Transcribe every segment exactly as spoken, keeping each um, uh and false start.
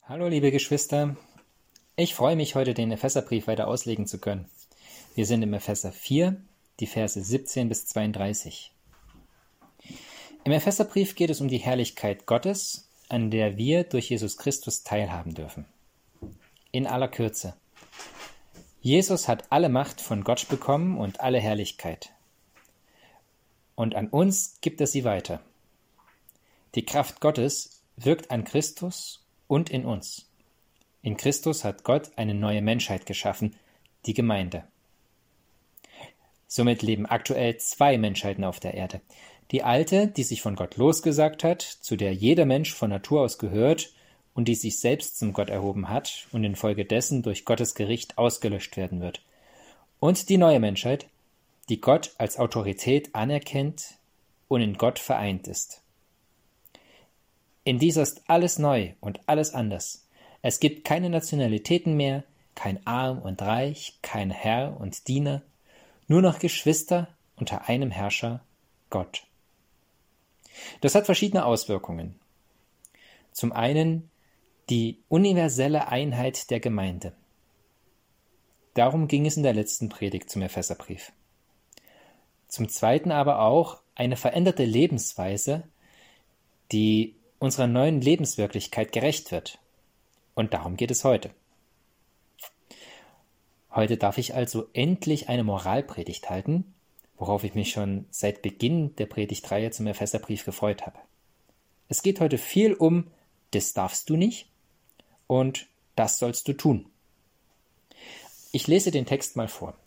Hallo liebe Geschwister, ich freue mich, heute den Epheserbrief weiter auslegen zu können. Wir sind im Epheser vier, die Verse siebzehn bis zweiunddreißig. Im Epheserbrief geht es um die Herrlichkeit Gottes, an der wir durch Jesus Christus teilhaben dürfen. In aller Kürze. Jesus hat alle Macht von Gott bekommen und alle Herrlichkeit. Und an uns gibt er sie weiter. Die Kraft Gottes wirkt an Christus und in uns. In Christus hat Gott eine neue Menschheit geschaffen, die Gemeinde. Somit leben aktuell zwei Menschheiten auf der Erde. Die alte, die sich von Gott losgesagt hat, zu der jeder Mensch von Natur aus gehört und die sich selbst zum Gott erhoben hat und infolgedessen durch Gottes Gericht ausgelöscht werden wird. Und die neue Menschheit, die Gott als Autorität anerkennt und in Gott vereint ist. In dieser ist alles neu und alles anders. Es gibt keine Nationalitäten mehr, kein Arm und Reich, kein Herr und Diener, nur noch Geschwister unter einem Herrscher, Gott. Das hat verschiedene Auswirkungen. Zum einen die universelle Einheit der Gemeinde. Darum ging es in der letzten Predigt zum Epheserbrief. Zum zweiten aber auch eine veränderte Lebensweise, die unserer neuen Lebenswirklichkeit gerecht wird. Und darum geht es heute. Heute darf ich also endlich eine Moralpredigt halten, worauf ich mich schon seit Beginn der Predigtreihe zum Epheserbrief gefreut habe. Es geht heute viel um das darfst du nicht und das sollst du tun. Ich lese den Text mal vor.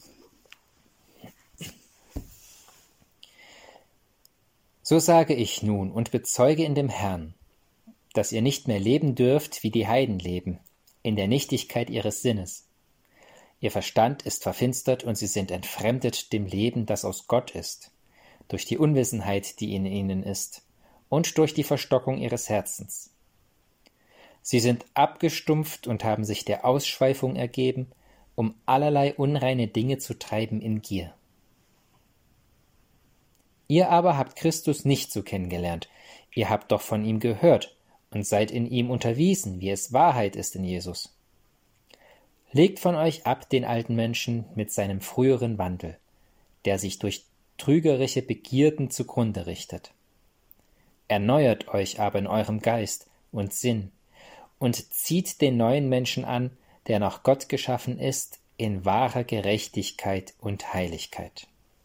So sage ich nun und bezeuge in dem Herrn, dass ihr nicht mehr leben dürft, wie die Heiden leben, in der Nichtigkeit ihres Sinnes. Ihr Verstand ist verfinstert und sie sind entfremdet dem Leben, das aus Gott ist, durch die Unwissenheit, die in ihnen ist, und durch die Verstockung ihres Herzens. Sie sind abgestumpft und haben sich der Ausschweifung ergeben, um allerlei unreine Dinge zu treiben in Gier. Ihr aber habt Christus nicht so kennengelernt, ihr habt doch von ihm gehört und seid in ihm unterwiesen, wie es Wahrheit ist in Jesus. Legt von euch ab den alten Menschen mit seinem früheren Wandel, der sich durch trügerische Begierden zugrunde richtet. Erneuert euch aber in eurem Geist und Sinn und zieht den neuen Menschen an, der nach Gott geschaffen ist, in wahrer Gerechtigkeit und Heiligkeit.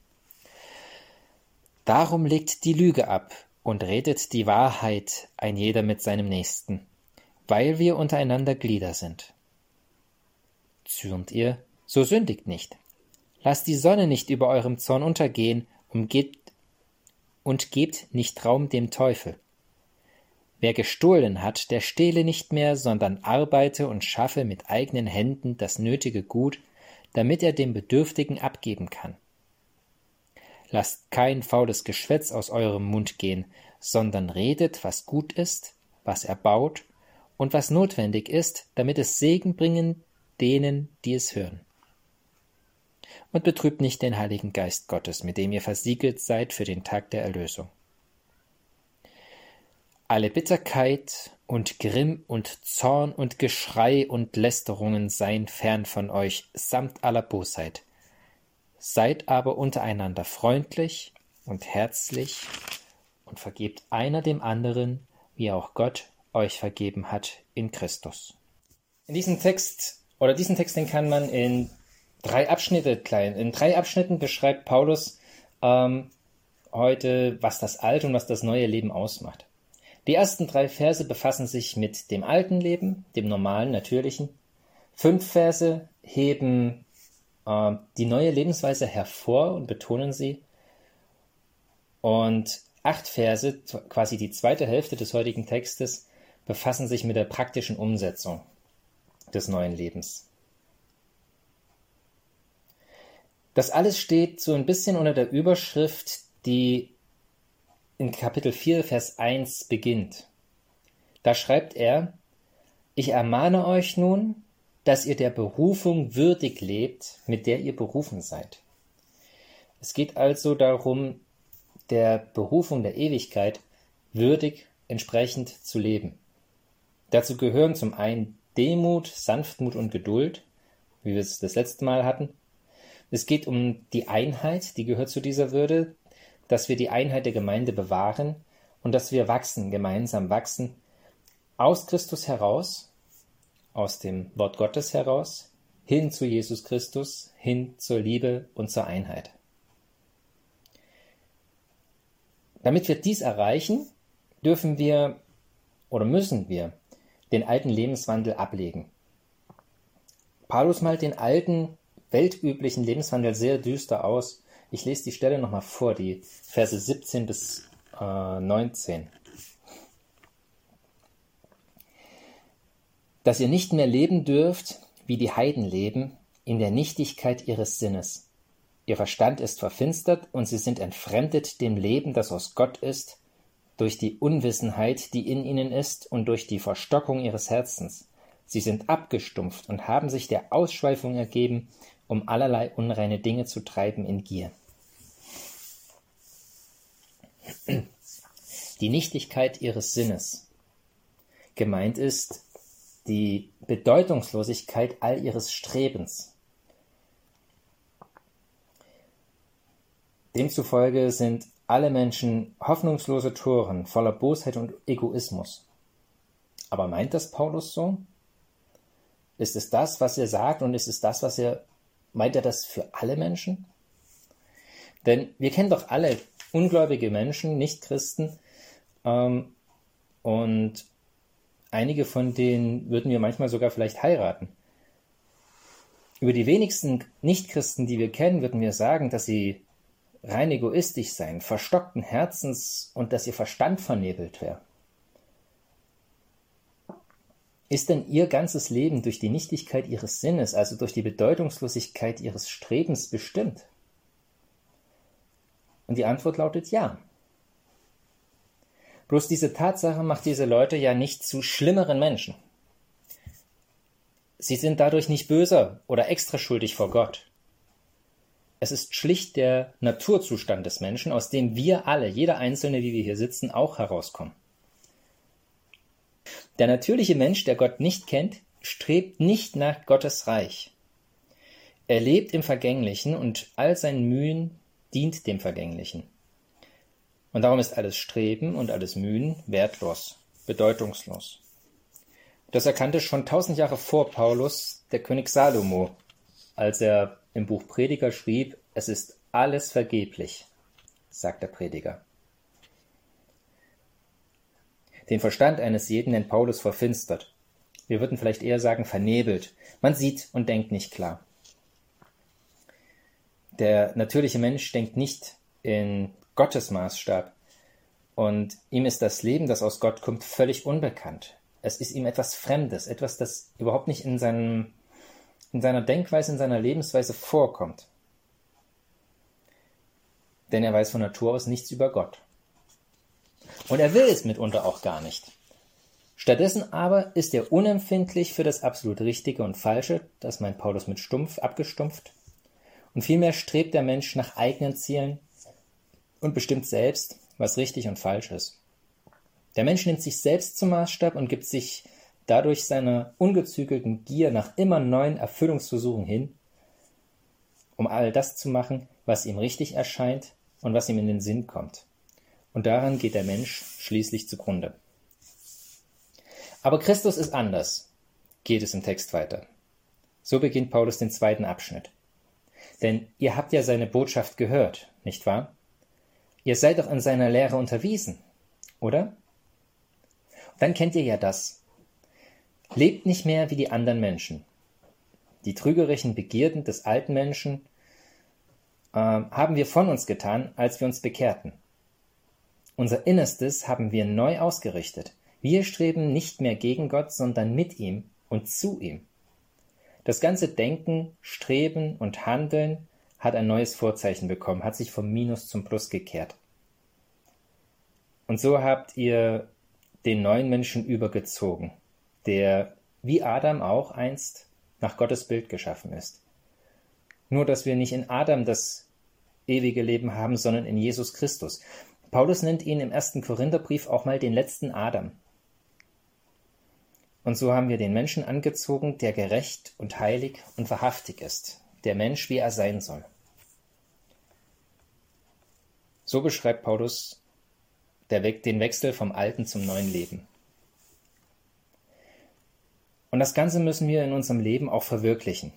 Darum legt die Lüge ab und redet die Wahrheit ein jeder mit seinem Nächsten, weil wir untereinander Glieder sind. Zürnt ihr, so sündigt nicht. Lasst die Sonne nicht über eurem Zorn untergehen und gebt, und gebt nicht Raum dem Teufel. Wer gestohlen hat, der stehle nicht mehr, sondern arbeite und schaffe mit eigenen Händen das nötige Gut, damit er dem Bedürftigen abgeben kann. Lasst kein faules Geschwätz aus eurem Mund gehen, sondern redet, was gut ist, was erbaut und was notwendig ist, damit es Segen bringen denen, die es hören. Und betrübt nicht den Heiligen Geist Gottes, mit dem ihr versiegelt seid für den Tag der Erlösung. Alle Bitterkeit und Grimm und Zorn und Geschrei und Lästerungen seien fern von euch, samt aller Bosheit. Seid aber untereinander freundlich und herzlich und vergebt einer dem anderen, wie auch Gott euch vergeben hat in Christus. In diesem Text, oder diesen Text, den kann man in drei Abschnitte klein. In drei Abschnitten beschreibt Paulus ähm, heute, was das alte und was das neue Leben ausmacht. Die ersten drei Verse befassen sich mit dem alten Leben, dem normalen, natürlichen. Fünf Verse heben äh, die neue Lebensweise hervor und betonen sie. Und acht Verse, quasi die zweite Hälfte des heutigen Textes, befassen sich mit der praktischen Umsetzung des neuen Lebens. Das alles steht so ein bisschen unter der Überschrift, die in Kapitel vier, Vers eins beginnt. Da schreibt er: Ich ermahne euch nun, dass ihr der Berufung würdig lebt, mit der ihr berufen seid. Es geht also darum, der Berufung der Ewigkeit würdig entsprechend zu leben. Dazu gehören zum einen Demut, Sanftmut und Geduld, wie wir es das letzte Mal hatten. Es geht um die Einheit, die gehört zu dieser Würde, dass wir die Einheit der Gemeinde bewahren und dass wir wachsen, gemeinsam wachsen, aus Christus heraus, aus dem Wort Gottes heraus, hin zu Jesus Christus, hin zur Liebe und zur Einheit. Damit wir dies erreichen, dürfen wir oder müssen wir den alten Lebenswandel ablegen. Paulus malt den alten, weltüblichen Lebenswandel sehr düster aus. Ich lese die Stelle nochmal vor, die Verse siebzehn bis neunzehn. Dass ihr nicht mehr leben dürft, wie die Heiden leben, in der Nichtigkeit ihres Sinnes. Ihr Verstand ist verfinstert und sie sind entfremdet dem Leben, das aus Gott ist, durch die Unwissenheit, die in ihnen ist, und durch die Verstockung ihres Herzens. Sie sind abgestumpft und haben sich der Ausschweifung ergeben, um allerlei unreine Dinge zu treiben in Gier. Die Nichtigkeit ihres Sinnes. Gemeint ist die Bedeutungslosigkeit all ihres Strebens. Demzufolge sind alle Menschen hoffnungslose Toren, voller Bosheit und Egoismus. Aber meint das Paulus so? Ist es das, was er sagt, und ist es das, was er, meint er das für alle Menschen? Denn wir kennen doch alle ungläubige Menschen, Nichtchristen, ähm, und einige von denen würden wir manchmal sogar vielleicht heiraten. Über die wenigsten Nichtchristen, die wir kennen, würden wir sagen, dass sie rein egoistisch seien, verstockten Herzens und dass ihr Verstand vernebelt wäre. Ist denn ihr ganzes Leben durch die Nichtigkeit ihres Sinnes, also durch die Bedeutungslosigkeit ihres Strebens bestimmt? Und die Antwort lautet ja. Bloß diese Tatsache macht diese Leute ja nicht zu schlimmeren Menschen. Sie sind dadurch nicht böser oder extra schuldig vor Gott. Es ist schlicht der Naturzustand des Menschen, aus dem wir alle, jeder Einzelne, wie wir hier sitzen, auch herauskommen. Der natürliche Mensch, der Gott nicht kennt, strebt nicht nach Gottes Reich. Er lebt im Vergänglichen und all seinen Mühen dient dem Vergänglichen. Und darum ist alles Streben und alles Mühen wertlos, bedeutungslos. Das erkannte schon tausend Jahre vor Paulus der König Salomo, als er im Buch Prediger schrieb: Es ist alles vergeblich, sagt der Prediger. Den Verstand eines jeden nennt Paulus verfinstert. Wir würden vielleicht eher sagen vernebelt. Man sieht und denkt nicht klar. Der natürliche Mensch denkt nicht in Gottes Maßstab. Und ihm ist das Leben, das aus Gott kommt, völlig unbekannt. Es ist ihm etwas Fremdes, etwas, das überhaupt nicht in, seinem, in seiner Denkweise, in seiner Lebensweise vorkommt. Denn er weiß von Natur aus nichts über Gott. Und er will es mitunter auch gar nicht. Stattdessen aber ist er unempfindlich für das absolut Richtige und Falsche, das meint Paulus mit stumpf, abgestumpft. Und vielmehr strebt der Mensch nach eigenen Zielen und bestimmt selbst, was richtig und falsch ist. Der Mensch nimmt sich selbst zum Maßstab und gibt sich dadurch seiner ungezügelten Gier nach immer neuen Erfüllungsversuchen hin, um all das zu machen, was ihm richtig erscheint und was ihm in den Sinn kommt. Und daran geht der Mensch schließlich zugrunde. Aber Christus ist anders, geht es im Text weiter. So beginnt Paulus den zweiten Abschnitt. Denn ihr habt ja seine Botschaft gehört, nicht wahr? Ihr seid doch in seiner Lehre unterwiesen, oder? Dann kennt ihr ja das. Lebt nicht mehr wie die anderen Menschen. Die trügerischen Begierden des alten Menschen äh, haben wir von uns getan, als wir uns bekehrten. Unser Innerstes haben wir neu ausgerichtet. Wir streben nicht mehr gegen Gott, sondern mit ihm und zu ihm. Das ganze Denken, Streben und Handeln hat ein neues Vorzeichen bekommen, hat sich vom Minus zum Plus gekehrt. Und so habt ihr den neuen Menschen übergezogen, der wie Adam auch einst nach Gottes Bild geschaffen ist. Nur, dass wir nicht in Adam das ewige Leben haben, sondern in Jesus Christus. Paulus nennt ihn im ersten Korintherbrief auch mal den letzten Adam. Und so haben wir den Menschen angezogen, der gerecht und heilig und wahrhaftig ist, der Mensch, wie er sein soll. So beschreibt Paulus der We- den Wechsel vom alten zum neuen Leben. Und das Ganze müssen wir in unserem Leben auch verwirklichen.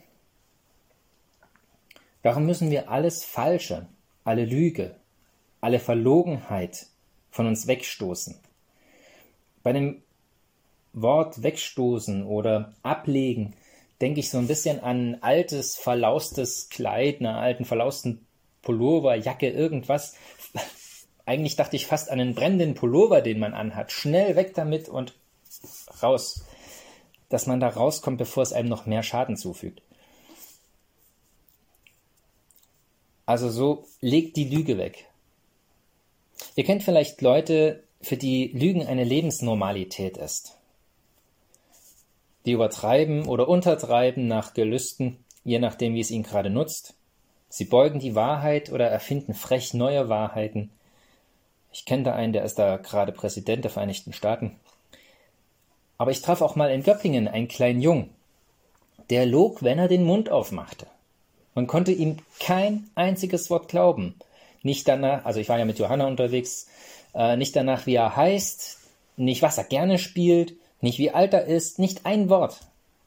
Darum müssen wir alles Falsche, alle Lüge, alle Verlogenheit von uns wegstoßen. Bei dem Wort wegstoßen oder ablegen denke ich so ein bisschen an ein altes, verlaustes Kleid, einer alten, verlausten Pullover, Jacke, irgendwas. Eigentlich dachte ich fast an einen brennenden Pullover, den man anhat. Schnell weg damit und raus. Dass man da rauskommt, bevor es einem noch mehr Schaden zufügt. Also so, legt die Lüge weg. Ihr kennt vielleicht Leute, für die Lügen eine Lebensnormalität ist. Die übertreiben oder untertreiben nach Gelüsten, je nachdem, wie es ihnen gerade nutzt. Sie beugen die Wahrheit oder erfinden frech neue Wahrheiten. Ich kenne da einen, der ist da gerade Präsident der Vereinigten Staaten. Aber ich traf auch mal in Göppingen einen kleinen Jungen. Der log, wenn er den Mund aufmachte. Man konnte ihm kein einziges Wort glauben. Nicht danach, also ich war ja mit Johanna unterwegs, äh, nicht danach, wie er heißt, nicht was er gerne spielt, nicht wie alt er ist, nicht ein Wort.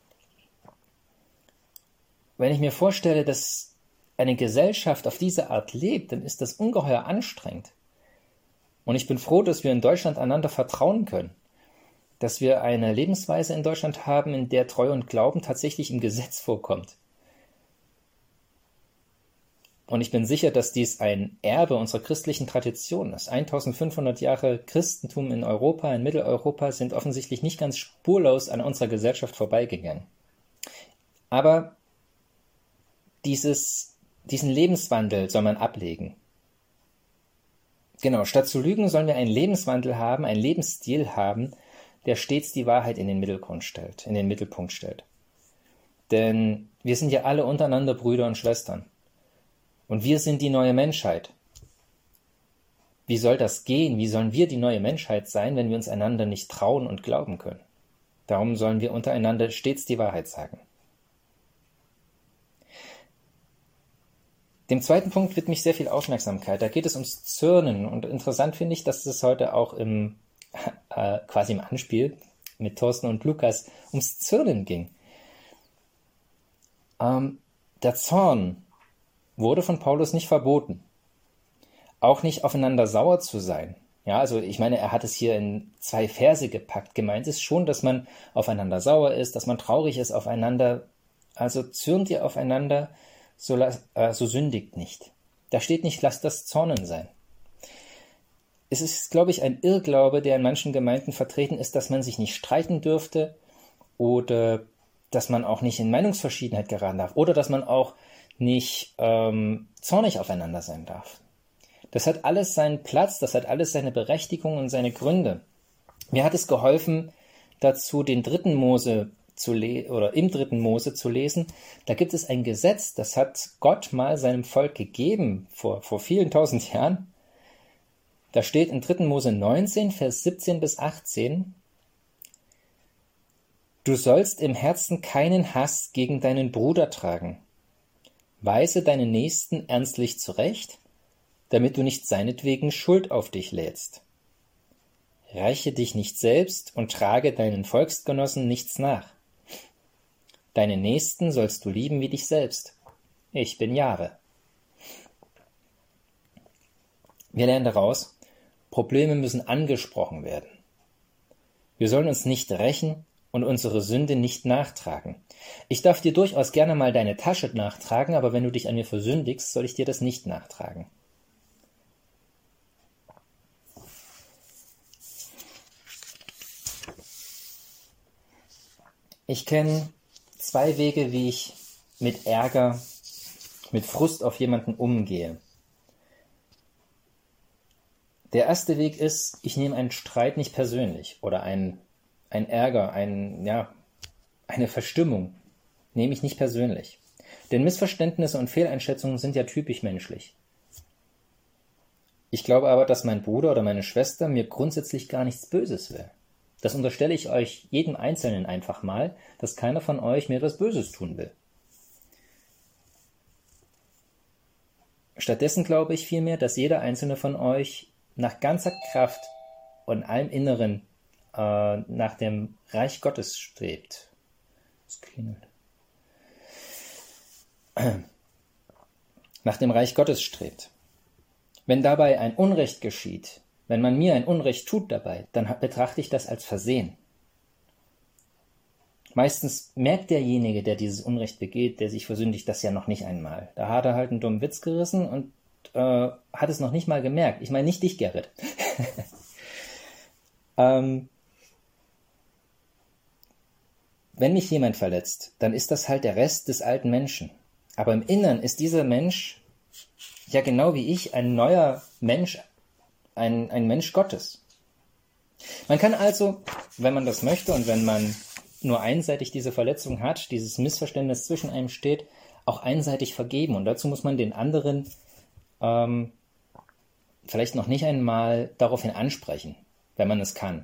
Wenn ich mir vorstelle, dass eine Gesellschaft auf diese Art lebt, dann ist das ungeheuer anstrengend. Und ich bin froh, dass wir in Deutschland einander vertrauen können. Dass wir eine Lebensweise in Deutschland haben, in der Treue und Glauben tatsächlich im Gesetz vorkommt. Und ich bin sicher, dass dies ein Erbe unserer christlichen Tradition ist. eintausendfünfhundert Jahre Christentum in Europa, in Mitteleuropa, sind offensichtlich nicht ganz spurlos an unserer Gesellschaft vorbeigegangen. Aber dieses, diesen Lebenswandel soll man ablegen. Genau, statt zu lügen sollen wir einen Lebenswandel haben, einen Lebensstil haben, der stets die Wahrheit in den Mittelgrund stellt, in den Mittelpunkt stellt. Denn wir sind ja alle untereinander Brüder und Schwestern. Und wir sind die neue Menschheit. Wie soll das gehen? Wie sollen wir die neue Menschheit sein, wenn wir uns einander nicht trauen und glauben können? Darum sollen wir untereinander stets die Wahrheit sagen. Dem zweiten Punkt widme ich sehr viel Aufmerksamkeit. Da geht es ums Zürnen. Und interessant finde ich, dass es heute auch im äh, quasi im Anspiel mit Thorsten und Lukas ums Zürnen ging. Ähm, der Zorn wurde von Paulus nicht verboten. Auch nicht aufeinander sauer zu sein. Ja, also ich meine, er hat es hier in zwei Verse gepackt. Gemeint ist schon, dass man aufeinander sauer ist, dass man traurig ist aufeinander. Also zürnt ihr aufeinander, so, äh, so sündigt nicht. Da steht nicht, lasst das Zornen sein. Es ist, glaube ich, ein Irrglaube, der in manchen Gemeinden vertreten ist, dass man sich nicht streiten dürfte oder dass man auch nicht in Meinungsverschiedenheit geraten darf oder dass man auch nicht ähm, zornig aufeinander sein darf. Das hat alles seinen Platz, das hat alles seine Berechtigung und seine Gründe. Mir hat es geholfen, dazu den dritten Mose zu le- oder im dritten Mose zu lesen. Da gibt es ein Gesetz, das hat Gott mal seinem Volk gegeben vor, vor vielen tausend Jahren. Da steht in dritten Mose neunzehn, Vers siebzehn bis achtzehn: Du sollst im Herzen keinen Hass gegen deinen Bruder tragen. Weise deinen Nächsten ernstlich zurecht, damit du nicht seinetwegen Schuld auf dich lädst. Räche dich nicht selbst und trage deinen Volksgenossen nichts nach. Deinen Nächsten sollst du lieben wie dich selbst. Ich bin Jahwe. Wir lernen daraus, Probleme müssen angesprochen werden. Wir sollen uns nicht rächen und unsere Sünde nicht nachtragen. Ich darf dir durchaus gerne mal deine Tasche nachtragen, aber wenn du dich an mir versündigst, soll ich dir das nicht nachtragen. Ich kenne zwei Wege, wie ich mit Ärger, mit Frust auf jemanden umgehe. Der erste Weg ist, ich nehme einen Streit nicht persönlich oder ein, ein Ärger, ein, ja, eine Verstimmung nehme ich nicht persönlich. Denn Missverständnisse und Fehleinschätzungen sind ja typisch menschlich. Ich glaube aber, dass mein Bruder oder meine Schwester mir grundsätzlich gar nichts Böses will. Das unterstelle ich euch jedem Einzelnen einfach mal, dass keiner von euch mir etwas Böses tun will. Stattdessen glaube ich vielmehr, dass jeder einzelne von euch nach ganzer Kraft und allem Inneren äh, nach dem Reich Gottes strebt. Es klingelt. Nach dem Reich Gottes strebt. Wenn dabei ein Unrecht geschieht, wenn man mir ein Unrecht tut dabei, dann betrachte ich das als Versehen. Meistens merkt derjenige, der dieses Unrecht begeht, der sich versündigt, das ja noch nicht einmal. Da hat er halt einen dummen Witz gerissen und äh, hat es noch nicht mal gemerkt. Ich meine nicht dich, Gerrit. ähm, wenn mich jemand verletzt, dann ist das halt der Rest des alten Menschen. Aber im Innern ist dieser Mensch, ja genau wie ich, ein neuer Mensch, ein, ein Mensch Gottes. Man kann also, wenn man das möchte und wenn man nur einseitig diese Verletzung hat, dieses Missverständnis zwischen einem steht, auch einseitig vergeben. Und dazu muss man den anderen ähm, vielleicht noch nicht einmal daraufhin ansprechen, wenn man es kann.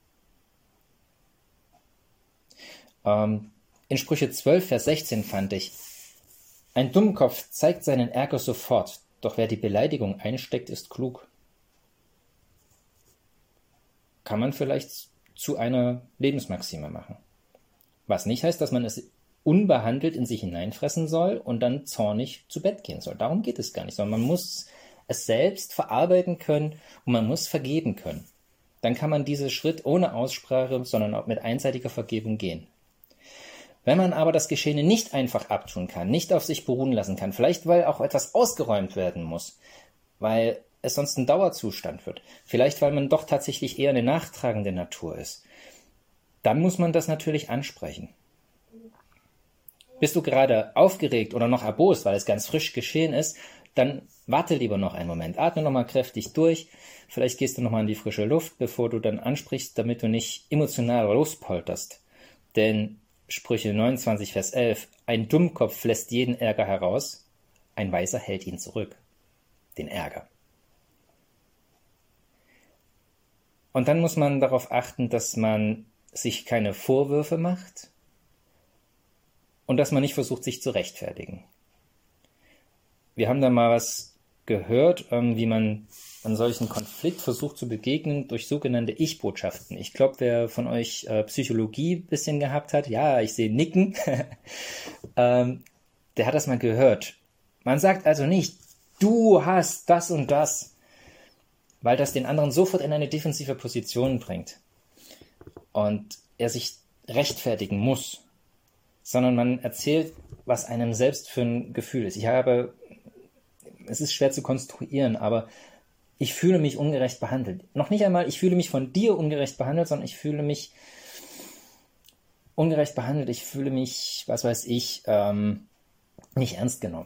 Ähm, in Sprüche zwölf, Vers sechzehn fand ich: Ein Dummkopf zeigt seinen Ärger sofort, doch wer die Beleidigung einsteckt, ist klug. Kann man vielleicht zu einer Lebensmaxime machen. Was nicht heißt, dass man es unbehandelt in sich hineinfressen soll und dann zornig zu Bett gehen soll. Darum geht es gar nicht, sondern man muss es selbst verarbeiten können und man muss vergeben können. Dann kann man diesen Schritt ohne Aussprache, sondern auch mit einseitiger Vergebung gehen. Wenn man aber das Geschehene nicht einfach abtun kann, nicht auf sich beruhen lassen kann, vielleicht weil auch etwas ausgeräumt werden muss, weil es sonst ein Dauerzustand wird, vielleicht weil man doch tatsächlich eher eine nachtragende Natur ist, dann muss man das natürlich ansprechen. Bist du gerade aufgeregt oder noch erbost, weil es ganz frisch geschehen ist, dann warte lieber noch einen Moment, atme nochmal kräftig durch, vielleicht gehst du nochmal in die frische Luft, bevor du dann ansprichst, damit du nicht emotional lospolterst. Denn Sprüche neunundzwanzig, Vers elf, ein Dummkopf lässt jeden Ärger heraus, ein Weiser hält ihn zurück, den Ärger. Und dann muss man darauf achten, dass man sich keine Vorwürfe macht und dass man nicht versucht, sich zu rechtfertigen. Wir haben da mal was gehört, wie man an solchen Konflikt versucht zu begegnen durch sogenannte Ich-Botschaften. Ich glaube, wer von euch äh, Psychologie ein bisschen gehabt hat, ja, ich sehe Nicken, ähm, der hat das mal gehört. Man sagt also nicht, du hast das und das, weil das den anderen sofort in eine defensive Position bringt und er sich rechtfertigen muss, sondern man erzählt, was einem selbst für ein Gefühl ist. Ich habe, es ist schwer zu konstruieren, aber ich fühle mich ungerecht behandelt. Noch nicht einmal, ich fühle mich von dir ungerecht behandelt, sondern ich fühle mich ungerecht behandelt. Ich fühle mich, was weiß ich, ähm, nicht ernst genommen.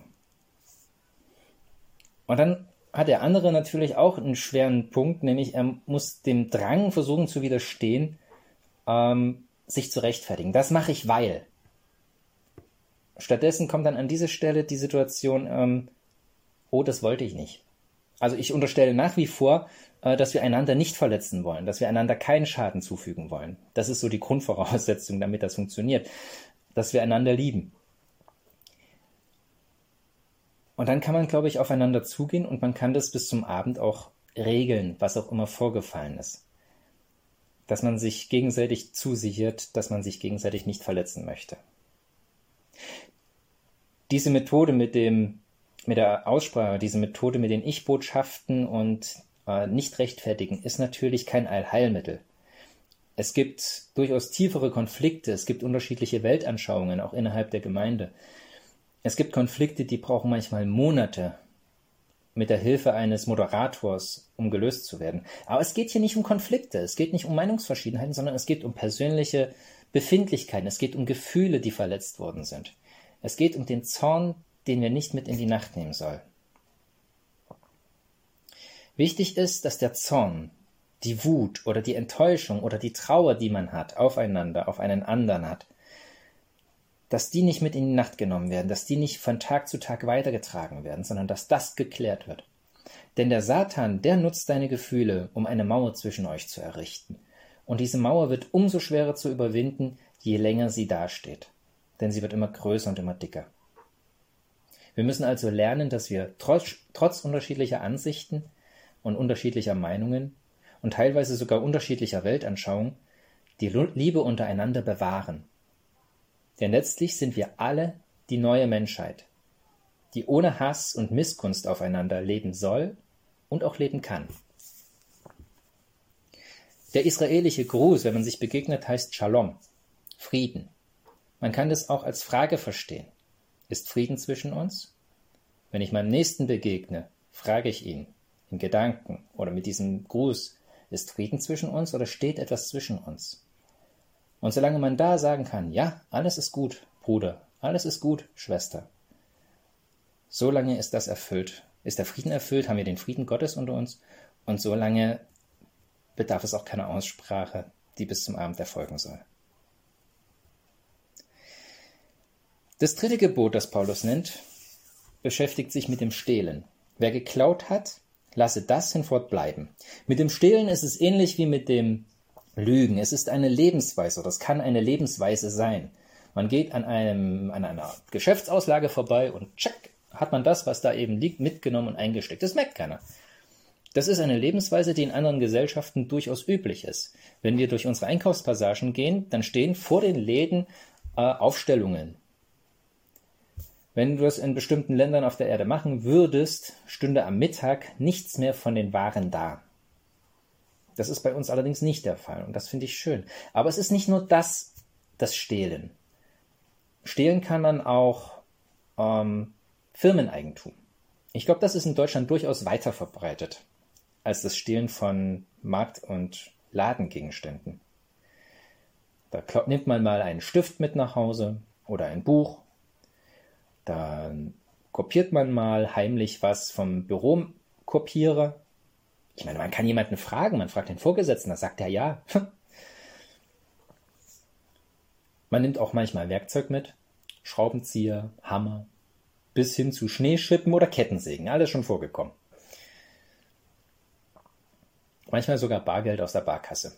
Und dann hat der andere natürlich auch einen schweren Punkt, nämlich er muss dem Drang versuchen zu widerstehen, ähm, sich zu rechtfertigen. Das mache ich, weil. Stattdessen kommt dann an diese Stelle die Situation, ähm, oh, das wollte ich nicht. Also ich unterstelle nach wie vor, äh, dass wir einander nicht verletzen wollen, dass wir einander keinen Schaden zufügen wollen. Das ist so die Grundvoraussetzung, damit das funktioniert, dass wir einander lieben. Und dann kann man, glaube ich, aufeinander zugehen und man kann das bis zum Abend auch regeln, was auch immer vorgefallen ist. Dass man sich gegenseitig zusichert, dass man sich gegenseitig nicht verletzen möchte. Diese Methode mit dem mit der Aussprache, diese Methode mit den Ich-Botschaften und äh, Nicht-Rechtfertigen ist natürlich kein Allheilmittel. Es gibt durchaus tiefere Konflikte, es gibt unterschiedliche Weltanschauungen, auch innerhalb der Gemeinde. Es gibt Konflikte, die brauchen manchmal Monate mit der Hilfe eines Moderators, um gelöst zu werden. Aber es geht hier nicht um Konflikte, es geht nicht um Meinungsverschiedenheiten, sondern es geht um persönliche Befindlichkeiten, es geht um Gefühle, die verletzt worden sind. Es geht um den Zorn, den wir nicht mit in die Nacht nehmen sollen. Wichtig ist, dass der Zorn, die Wut oder die Enttäuschung oder die Trauer, die man hat, aufeinander, auf einen anderen hat, dass die nicht mit in die Nacht genommen werden, dass die nicht von Tag zu Tag weitergetragen werden, sondern dass das geklärt wird. Denn der Satan, der nutzt deine Gefühle, um eine Mauer zwischen euch zu errichten. Und diese Mauer wird umso schwerer zu überwinden, je länger sie dasteht. Denn sie wird immer größer und immer dicker. Wir müssen also lernen, dass wir trotz, trotz unterschiedlicher Ansichten und unterschiedlicher Meinungen und teilweise sogar unterschiedlicher Weltanschauung die Liebe untereinander bewahren. Denn letztlich sind wir alle die neue Menschheit, die ohne Hass und Missgunst aufeinander leben soll und auch leben kann. Der israelische Gruß, wenn man sich begegnet, heißt Shalom, Frieden. Man kann das auch als Frage verstehen. Ist Frieden zwischen uns? Wenn ich meinem Nächsten begegne, frage ich ihn in Gedanken oder mit diesem Gruß, ist Frieden zwischen uns oder steht etwas zwischen uns? Und solange man da sagen kann, ja, alles ist gut, Bruder, alles ist gut, Schwester, solange ist das erfüllt. Ist der Frieden erfüllt, haben wir den Frieden Gottes unter uns und solange bedarf es auch keiner Aussprache, die bis zum Abend erfolgen soll. Das dritte Gebot, das Paulus nennt, beschäftigt sich mit dem Stehlen. Wer geklaut hat, lasse das hinfort bleiben. Mit dem Stehlen ist es ähnlich wie mit dem Lügen. Es ist eine Lebensweise, oder es kann eine Lebensweise sein. Man geht an, einem, an einer Geschäftsauslage vorbei und tschack, hat man das, was da eben liegt, mitgenommen und eingesteckt. Das merkt keiner. Das ist eine Lebensweise, die in anderen Gesellschaften durchaus üblich ist. Wenn wir durch unsere Einkaufspassagen gehen, dann stehen vor den Läden äh, Aufstellungen. Wenn du das in bestimmten Ländern auf der Erde machen würdest, stünde am Mittag nichts mehr von den Waren da. Das ist bei uns allerdings nicht der Fall und das finde ich schön. Aber es ist nicht nur das, das Stehlen. Stehlen kann man auch ähm, Firmeneigentum. Ich glaube, das ist in Deutschland durchaus weiter verbreitet als das Stehlen von Markt- und Ladengegenständen. Da nimmt man mal einen Stift mit nach Hause oder ein Buch. Dann kopiert man mal heimlich was vom Bürokopierer. Ich meine, man kann jemanden fragen, man fragt den Vorgesetzten, da sagt er ja. Man nimmt auch manchmal Werkzeug mit, Schraubenzieher, Hammer, bis hin zu Schneeschippen oder Kettensägen, alles schon vorgekommen. Manchmal sogar Bargeld aus der Barkasse.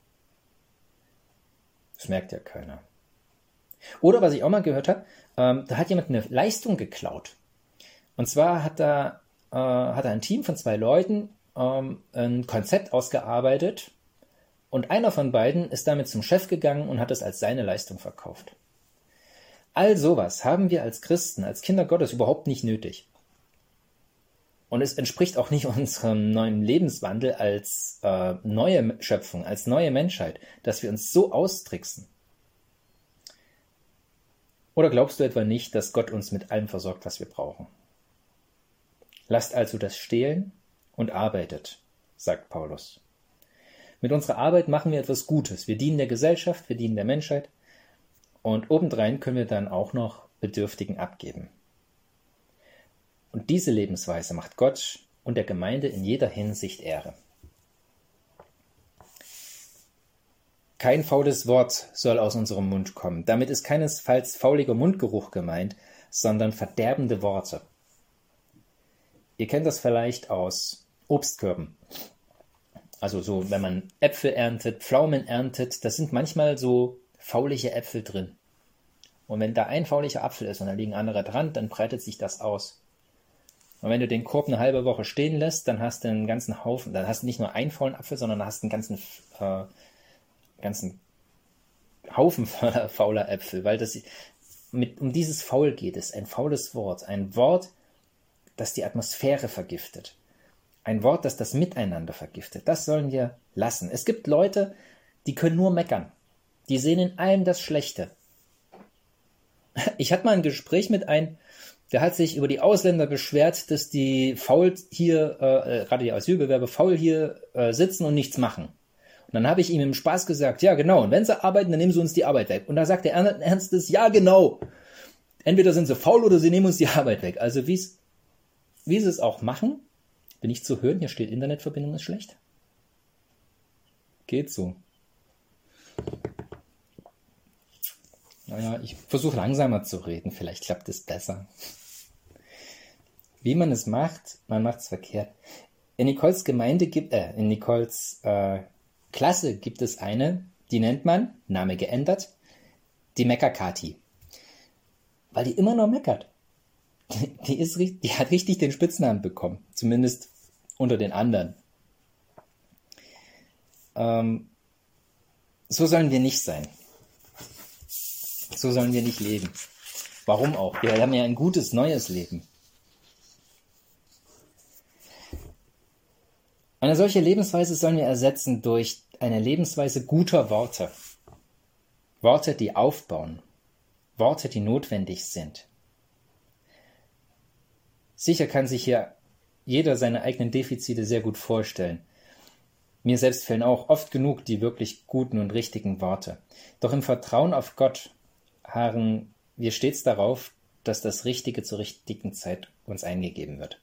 Das merkt ja keiner. Oder was ich auch mal gehört habe, ähm, da hat jemand eine Leistung geklaut. Und zwar hat da äh, hat er ein Team von zwei Leuten ähm, ein Konzept ausgearbeitet und einer von beiden ist damit zum Chef gegangen und hat es als seine Leistung verkauft. All sowas haben wir als Christen, als Kinder Gottes überhaupt nicht nötig. Und es entspricht auch nicht unserem neuen Lebenswandel als äh, neue Schöpfung, als neue Menschheit, dass wir uns so austricksen. Oder glaubst du etwa nicht, dass Gott uns mit allem versorgt, was wir brauchen? Lasst also das stehlen und arbeitet, sagt Paulus. Mit unserer Arbeit machen wir etwas Gutes. Wir dienen der Gesellschaft, wir dienen der Menschheit und obendrein können wir dann auch noch Bedürftigen abgeben. Und diese Lebensweise macht Gott und der Gemeinde in jeder Hinsicht Ehre. Kein faules Wort soll aus unserem Mund kommen. Damit ist keinesfalls fauliger Mundgeruch gemeint, sondern verderbende Worte. Ihr kennt das vielleicht aus Obstkörben. Also so, wenn man Äpfel erntet, Pflaumen erntet, da sind manchmal so faulige Äpfel drin. Und wenn da ein fauliger Apfel ist und da liegen andere dran, dann breitet sich das aus. Und wenn du den Korb eine halbe Woche stehen lässt, dann hast du einen ganzen Haufen, dann hast du nicht nur einen faulen Apfel, sondern hast einen ganzen, äh, ganzen Haufen voller fauler Äpfel, weil das mit, um dieses Faul geht es, ein faules Wort, ein Wort, das die Atmosphäre vergiftet, ein Wort, das das Miteinander vergiftet. Das sollen wir lassen. Es gibt Leute, die können nur meckern, die sehen in allem das Schlechte. Ich hatte mal ein Gespräch mit einem, der hat sich über die Ausländer beschwert, dass die faul hier, äh, gerade die Asylbewerber, faul hier äh, sitzen und nichts machen. Und dann habe ich ihm im Spaß gesagt, ja genau, und wenn sie arbeiten, dann nehmen sie uns die Arbeit weg. Und da sagt er ernstes, ja genau. Entweder sind sie faul oder sie nehmen uns die Arbeit weg. Also wie sie es auch machen, bin ich zu hören, hier steht, Internetverbindung ist schlecht. Geht so. Naja, ich versuche langsamer zu reden, vielleicht klappt es besser. Wie man es macht, man macht es verkehrt. In Nicoles Gemeinde gibt, äh, in Nicoles äh, Klasse gibt es eine, die nennt man, Name geändert, die Meckerkati. Weil die immer nur meckert. Die, ist, die hat richtig den Spitznamen bekommen, zumindest unter den anderen. Ähm, so sollen wir nicht sein. So sollen wir nicht leben. Warum auch? Wir haben ja ein gutes, neues Leben. Eine solche Lebensweise sollen wir ersetzen durch eine Lebensweise guter Worte. Worte, die aufbauen. Worte, die notwendig sind. Sicher kann sich hier jeder seine eigenen Defizite sehr gut vorstellen. Mir selbst fehlen auch oft genug die wirklich guten und richtigen Worte. Doch im Vertrauen auf Gott harren wir stets darauf, dass das Richtige zur richtigen Zeit uns eingegeben wird.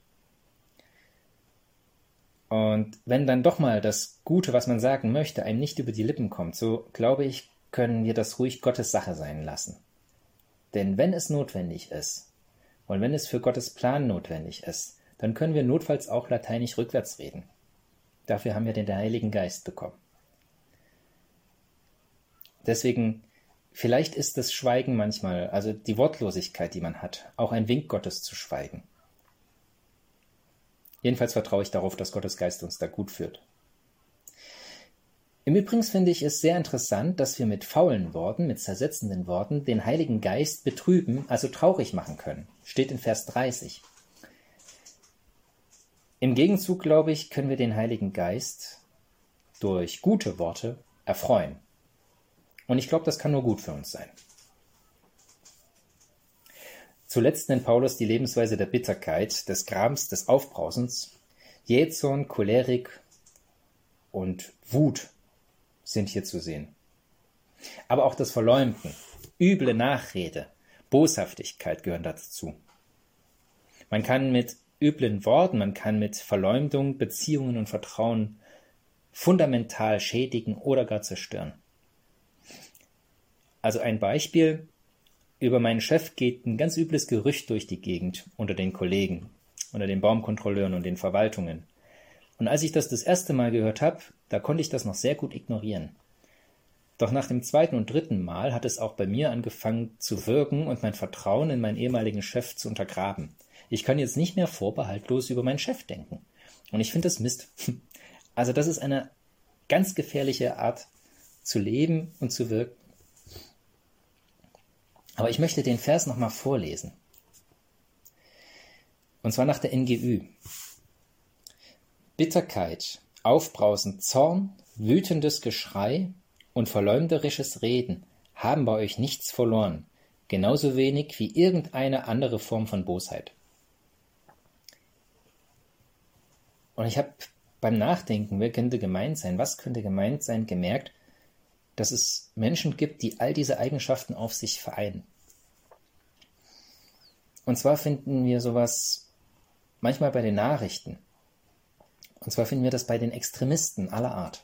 Und wenn dann doch mal das Gute, was man sagen möchte, einem nicht über die Lippen kommt, so glaube ich, können wir das ruhig Gottes Sache sein lassen. Denn wenn es notwendig ist, und wenn es für Gottes Plan notwendig ist, dann können wir notfalls auch lateinisch rückwärts reden. Dafür haben wir den Heiligen Geist bekommen. Deswegen, vielleicht ist das Schweigen manchmal, also die Wortlosigkeit, die man hat, auch ein Wink Gottes zu schweigen. Jedenfalls vertraue ich darauf, dass Gottes Geist uns da gut führt. Im Übrigen finde ich es sehr interessant, dass wir mit faulen Worten, mit zersetzenden Worten, den Heiligen Geist betrüben, also traurig machen können. Steht in Vers dreißig. Im Gegenzug, glaube ich, können wir den Heiligen Geist durch gute Worte erfreuen. Und ich glaube, das kann nur gut für uns sein. Zuletzt nennt Paulus die Lebensweise der Bitterkeit, des Grams, des Aufbrausens. Jähzorn, Cholerik und Wut sind hier zu sehen. Aber auch das Verleumden, üble Nachrede, Boshaftigkeit gehören dazu. Man kann mit üblen Worten, man kann mit Verleumdung Beziehungen und Vertrauen fundamental schädigen oder gar zerstören. Also ein Beispiel: Über meinen Chef geht ein ganz übles Gerücht durch die Gegend unter den Kollegen, unter den Baumkontrolleuren und den Verwaltungen. Und als ich das das erste Mal gehört habe, da konnte ich das noch sehr gut ignorieren. Doch nach dem zweiten und dritten Mal hat es auch bei mir angefangen zu wirken und mein Vertrauen in meinen ehemaligen Chef zu untergraben. Ich kann jetzt nicht mehr vorbehaltlos über meinen Chef denken. Und ich finde das Mist. Also das ist eine ganz gefährliche Art zu leben und zu wirken. Aber ich möchte den Vers nochmal vorlesen. Und zwar nach der N G Ü. Bitterkeit, Aufbrausen, Zorn, wütendes Geschrei und verleumderisches Reden haben bei euch nichts verloren, genauso wenig wie irgendeine andere Form von Bosheit. Und ich habe beim Nachdenken, wer könnte gemeint sein, was könnte gemeint sein, gemerkt, dass es Menschen gibt, die all diese Eigenschaften auf sich vereinen. Und zwar finden wir sowas manchmal bei den Nachrichten. Und zwar finden wir das bei den Extremisten aller Art.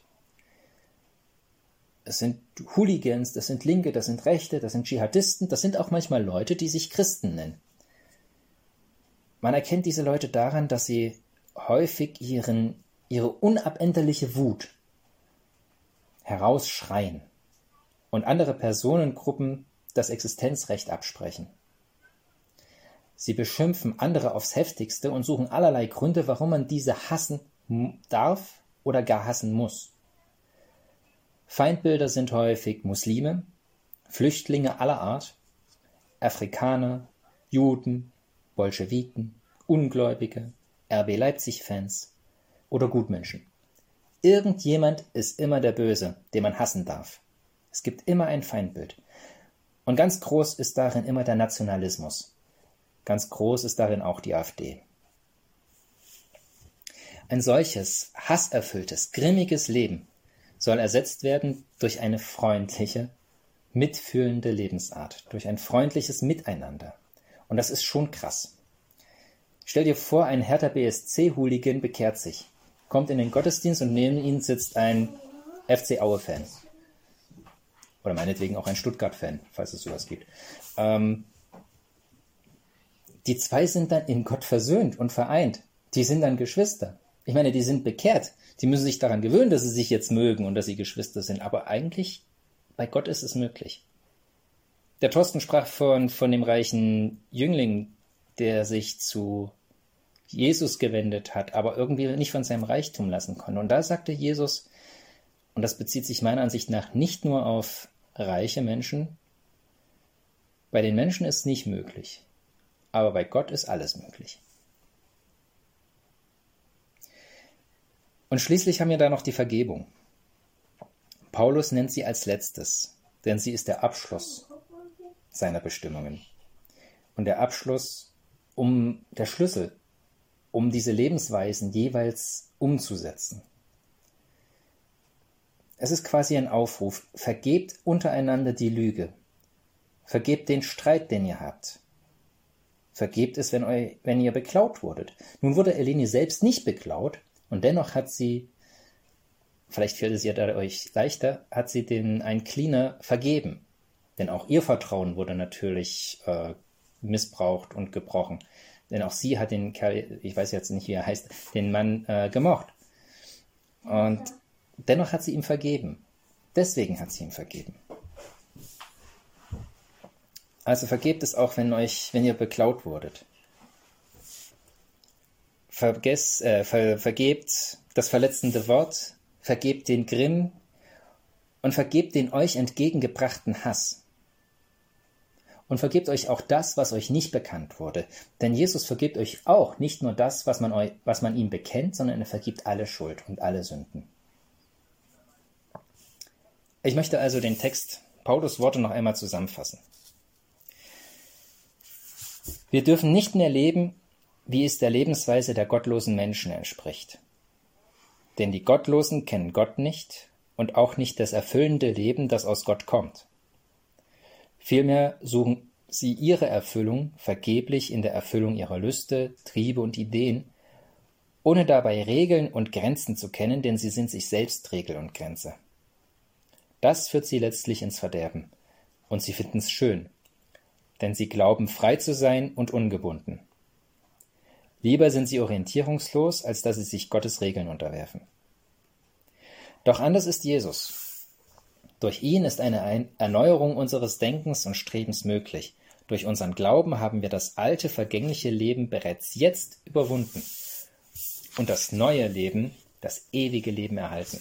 Es sind Hooligans, das sind Linke, das sind Rechte, das sind Dschihadisten, das sind auch manchmal Leute, die sich Christen nennen. Man erkennt diese Leute daran, dass sie häufig ihren, ihre unabänderliche Wut herausschreien und andere Personengruppen das Existenzrecht absprechen. Sie beschimpfen andere aufs Heftigste und suchen allerlei Gründe, warum man diese hassen darf oder gar hassen muss. Feindbilder sind häufig Muslime, Flüchtlinge aller Art, Afrikaner, Juden, Bolschewiken, Ungläubige, R B Leipzig-Fans oder Gutmenschen. Irgendjemand ist immer der Böse, den man hassen darf. Es gibt immer ein Feindbild. Und ganz groß ist darin immer der Nationalismus. Ganz groß ist darin auch die AfD. Ein solches, hasserfülltes, grimmiges Leben soll ersetzt werden durch eine freundliche, mitfühlende Lebensart, durch ein freundliches Miteinander. Und das ist schon krass. Stell dir vor, ein Hertha B S C-Hooligan bekehrt sich, kommt in den Gottesdienst und neben ihm sitzt ein F C Aue-Fan. Oder meinetwegen auch ein Stuttgart-Fan, falls es sowas gibt. Ähm, die zwei sind dann in Gott versöhnt und vereint. Die sind dann Geschwister. Ich meine, die sind bekehrt. Die müssen sich daran gewöhnen, dass sie sich jetzt mögen und dass sie Geschwister sind. Aber eigentlich, bei Gott ist es möglich. Der Thorsten sprach von, von dem reichen Jüngling, der sich zu Jesus gewendet hat, aber irgendwie nicht von seinem Reichtum lassen konnte. Und da sagte Jesus, und das bezieht sich meiner Ansicht nach nicht nur auf reiche Menschen, bei den Menschen ist es nicht möglich, aber bei Gott ist alles möglich. Und schließlich haben wir da noch die Vergebung. Paulus nennt sie als letztes, denn sie ist der Abschluss seiner Bestimmungen. Und der Abschluss, um der Schlüssel, um diese Lebensweisen jeweils umzusetzen. Es ist quasi ein Aufruf, vergebt untereinander die Lüge, vergebt den Streit, den ihr habt, vergebt es, wenn, eu, wenn ihr beklaut wurdet. Nun wurde Eleni selbst nicht beklaut und dennoch hat sie, vielleicht fällt es ihr euch leichter, hat sie den einen Cleaner vergeben. Denn auch ihr Vertrauen wurde natürlich äh, missbraucht und gebrochen. Denn auch sie hat den Kerl, ich weiß jetzt nicht, wie er heißt, den Mann äh, gemocht. Und dennoch hat sie ihm vergeben. Deswegen hat sie ihm vergeben. Also vergebt es auch, wenn euch, wenn ihr beklaut wurdet. Vergesst, äh, ver, vergebt das verletzende Wort, vergebt den Grimm und vergebt den euch entgegengebrachten Hass. Und vergebt euch auch das, was euch nicht bekannt wurde. Denn Jesus vergibt euch auch nicht nur das, was man, euch, was man ihm bekennt, sondern er vergibt alle Schuld und alle Sünden. Ich möchte also den Text, Paulus' Worte noch einmal zusammenfassen. Wir dürfen nicht mehr leben, wie es der Lebensweise der gottlosen Menschen entspricht. Denn die Gottlosen kennen Gott nicht und auch nicht das erfüllende Leben, das aus Gott kommt. Vielmehr suchen sie ihre Erfüllung vergeblich in der Erfüllung ihrer Lüste, Triebe und Ideen, ohne dabei Regeln und Grenzen zu kennen, denn sie sind sich selbst Regel und Grenze. Das führt sie letztlich ins Verderben, und sie finden es schön, denn sie glauben, frei zu sein und ungebunden. Lieber sind sie orientierungslos, als dass sie sich Gottes Regeln unterwerfen. Doch anders ist Jesus. Durch ihn ist eine Erneuerung unseres Denkens und Strebens möglich. Durch unseren Glauben haben wir das alte, vergängliche Leben bereits jetzt überwunden und das neue Leben, das ewige Leben erhalten.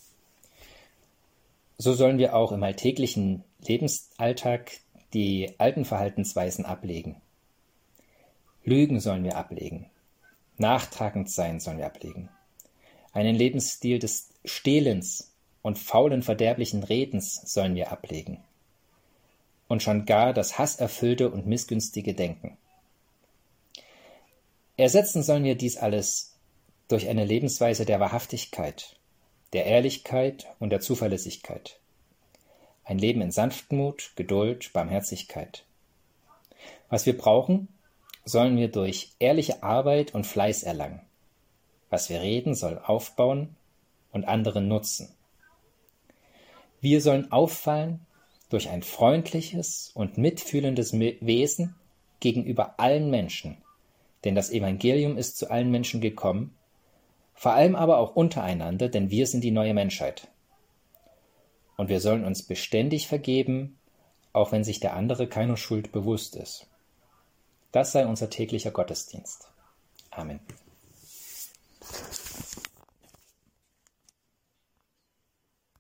So sollen wir auch im alltäglichen Lebensalltag die alten Verhaltensweisen ablegen. Lügen sollen wir ablegen. Nachtragend sein sollen wir ablegen. Einen Lebensstil des Stehlens und faulen, verderblichen Redens sollen wir ablegen. Und schon gar das hasserfüllte und missgünstige Denken. Ersetzen sollen wir dies alles durch eine Lebensweise der Wahrhaftigkeit, der Ehrlichkeit und der Zuverlässigkeit. Ein Leben in Sanftmut, Geduld, Barmherzigkeit. Was wir brauchen, sollen wir durch ehrliche Arbeit und Fleiß erlangen. Was wir reden, soll aufbauen und anderen nutzen. Wir sollen auffallen durch ein freundliches und mitfühlendes Wesen gegenüber allen Menschen, denn das Evangelium ist zu allen Menschen gekommen, vor allem aber auch untereinander, denn wir sind die neue Menschheit. Und wir sollen uns beständig vergeben, auch wenn sich der andere keiner Schuld bewusst ist. Das sei unser täglicher Gottesdienst. Amen.